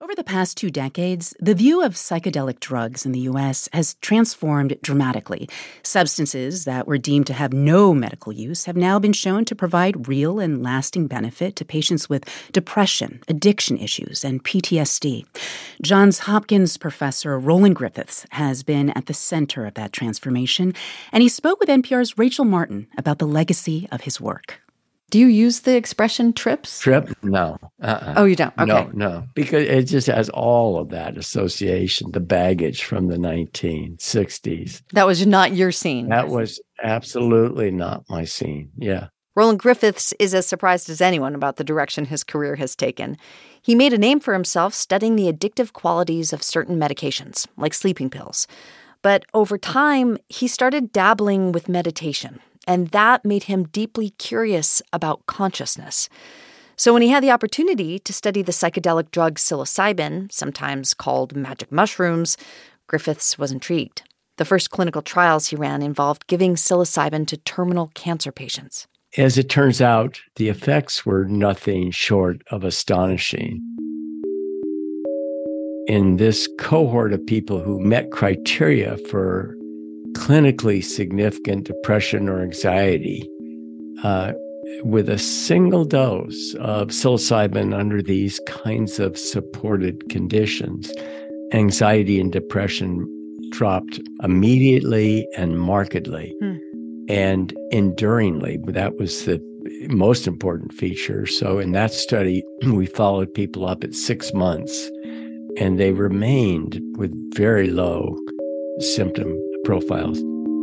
Over the past 2 decades, the view of psychedelic drugs in the U.S. has transformed dramatically. Substances that were deemed to have no medical use have now been shown to provide real and lasting benefit to patients with depression, addiction issues, and PTSD. Johns Hopkins professor Roland Griffiths has been at the center of that transformation, and he spoke with NPR's Rachel Martin about the legacy of his work. Do you use the expression trips? Trip? No. Oh, you don't? Okay. No. Because it just has all of that association, the baggage from the 1960s. That was not your scene. That was absolutely not my scene. Yeah. Roland Griffiths is as surprised as anyone about the direction his career has taken. He made a name for himself studying the addictive qualities of certain medications, like sleeping pills. But over time, he started dabbling with meditation. And that made him deeply curious about consciousness. So when he had the opportunity to study the psychedelic drug psilocybin, sometimes called magic mushrooms, Griffiths was intrigued. The first clinical trials he ran involved giving psilocybin to terminal cancer patients. As it turns out, the effects were nothing short of astonishing. In this cohort of people who met criteria for clinically significant depression or anxiety, with a single dose of psilocybin under these kinds of supported conditions, anxiety and depression dropped immediately and markedly and enduringly. That was the most important feature. So in that study, we followed people up at 6 months, and they remained with very low symptom profiles.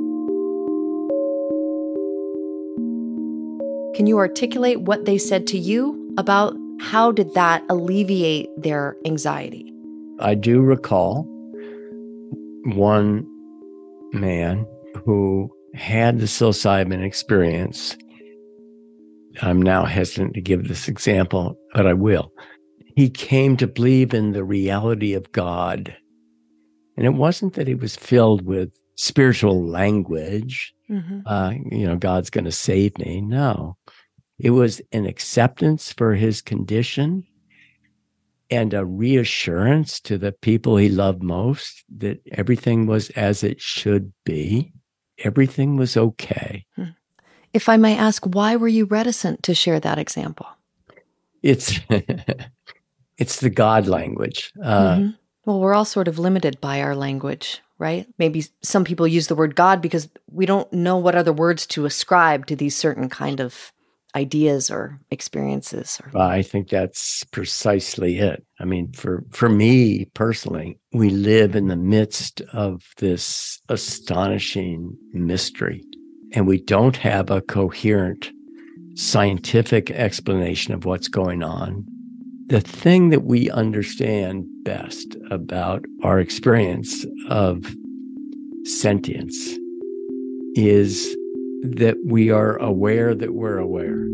Can you articulate what they said to you about how did that alleviate their anxiety? I do recall one man who had the psilocybin experience. I'm now hesitant to give this example, but I will. He came to believe in the reality of God. And it wasn't that he was filled with spiritual language, God's going to save me. No, it was an acceptance for his condition and a reassurance to the people he loved most that everything was as it should be. Everything was okay. If I may ask, why were you reticent to share that example? It's it's the God language. Well, we're all sort of limited by our language, right? Maybe some people use the word God because we don't know what other words to ascribe to these certain kind of ideas or experiences. I think that's precisely it. I mean, for me personally, we live in the midst of this astonishing mystery, and we don't have a coherent scientific explanation of what's going on. The thing that we understand best about our experience of sentience is that we are aware that we're aware.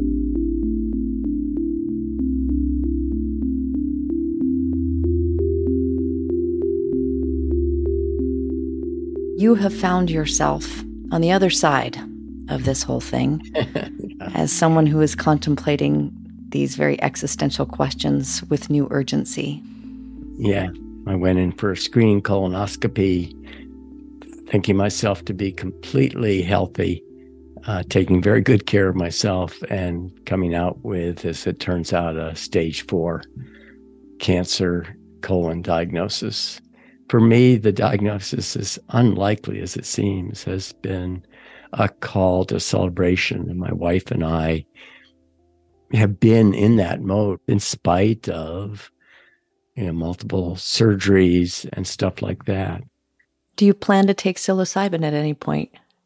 You have found yourself on the other side of this whole thing as someone who is contemplating these very existential questions with new urgency. Yeah, I went in for a screening colonoscopy, thinking myself to be completely healthy, taking very good care of myself, and coming out with, as it turns out, a stage 4 cancer colon diagnosis. For me, the diagnosis, as unlikely as it seems, has been a call to celebration. And my wife and I have been in that mode in spite of multiple surgeries and stuff like that. Do you plan to take psilocybin at any point?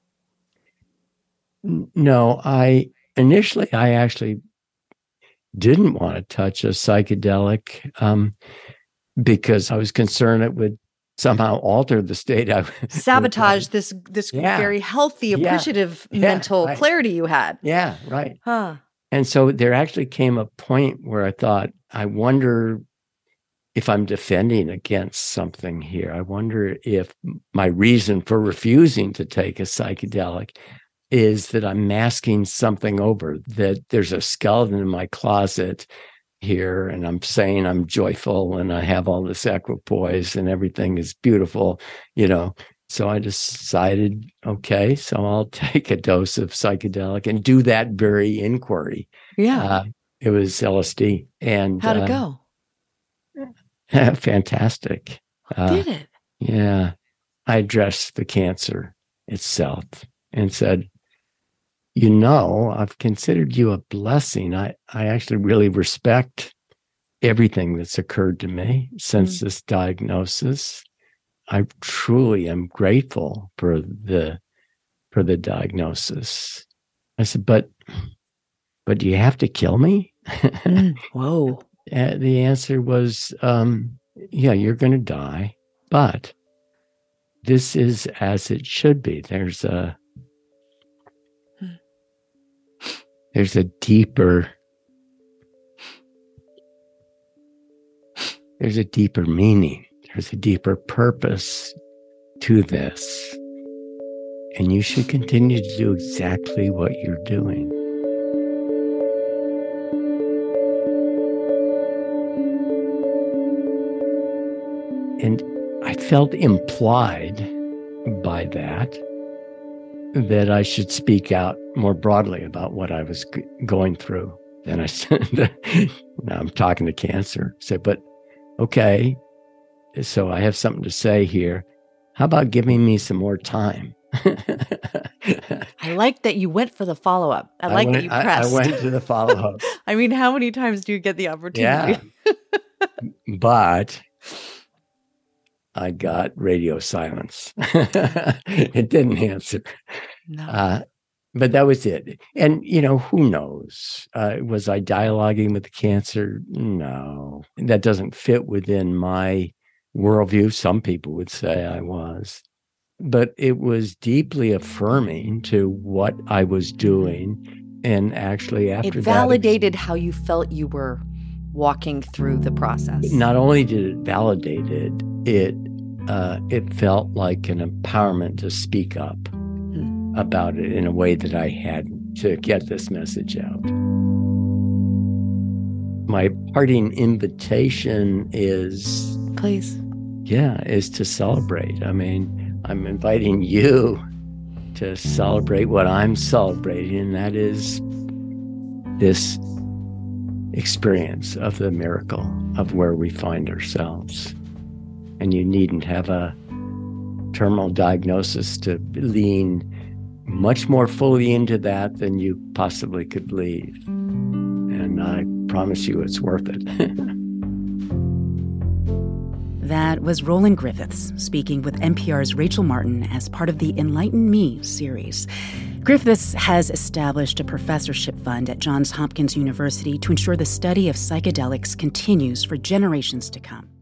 No, I actually didn't want to touch a psychedelic because I was concerned it would somehow alter the state I sabotage this very healthy, appreciative mental clarity you had. Yeah, right. And so there actually came a point where I thought, I wonder if I'm defending against something here. I wonder if my reason for refusing to take a psychedelic is that I'm masking something over, that there's a skeleton in my closet here, and I'm saying I'm joyful and I have all this equipoise and everything is beautiful, So I decided, okay, so I'll take a dose of psychedelic and do that very inquiry. Yeah. It was LSD. And how'd it go? Fantastic. Did it? Yeah. I addressed the cancer itself and said, I've considered you a blessing. I actually really respect everything that's occurred to me since this diagnosis. I truly am grateful for the diagnosis. I said, but do you have to kill me? Whoa. The answer was, yeah, you're going to die, but this is as it should be. There's a deeper meaning. There's a deeper purpose to this. And you should continue to do exactly what you're doing. And I felt implied by that I should speak out more broadly about what I was going through. Then I said, now I'm talking to cancer. I said, but okay, so I have something to say here. How about giving me some more time? I like that you went for the follow-up. I like that you pressed. I went to the follow-up. I mean, how many times do you get the opportunity? Yeah. But I got radio silence. It didn't answer. No. But that was it. And, who knows? Was I dialoguing with the cancer? No. That doesn't fit within my worldview. Some people would say I was. But it was deeply affirming to what I was doing. And actually, after that, it validated how you felt you were walking through the process. Not only did it validate it, it felt like an empowerment to speak up about it in a way that I had to get this message out. My parting invitation is... Please. Yeah, is to celebrate. I mean, I'm inviting you to celebrate what I'm celebrating, and that is this experience of the miracle of where we find ourselves. And you needn't have a terminal diagnosis to lean much more fully into that than you possibly could believe. And I promise you it's worth it. That was Roland Griffiths speaking with NPR's Rachel Martin as part of the Enlighten Me series. Griffiths has established a professorship fund at Johns Hopkins University to ensure the study of psychedelics continues for generations to come.